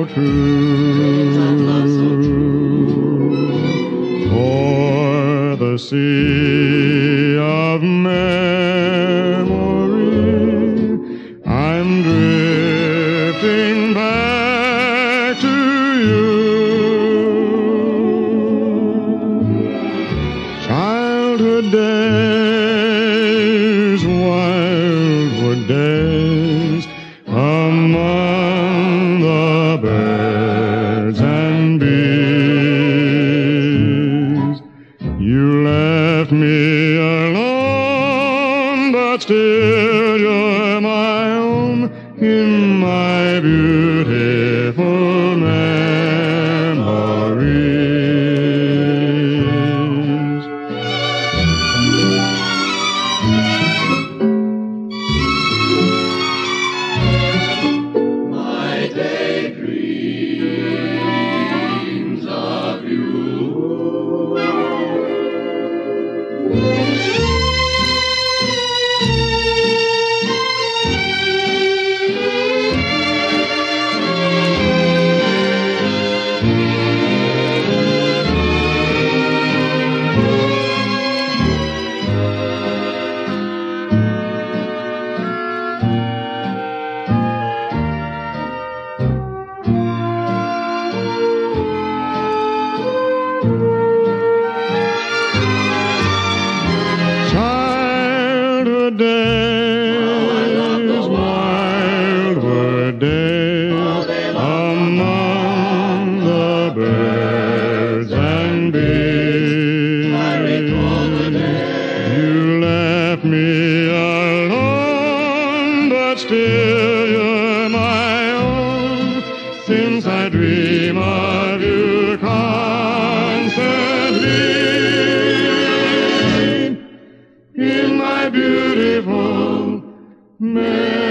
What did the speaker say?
true. O'er the sea of memory, I'm drifting back to you. Childhood days, wildwood days, among the birds and bees. You left me alone, but still you're my own in my beautiful memories. My daydreams of you. Childhood days, wildwood days, among the birds and bees. You left me alone, but still you're my own, since I dream of you constantly in my beautiful memories.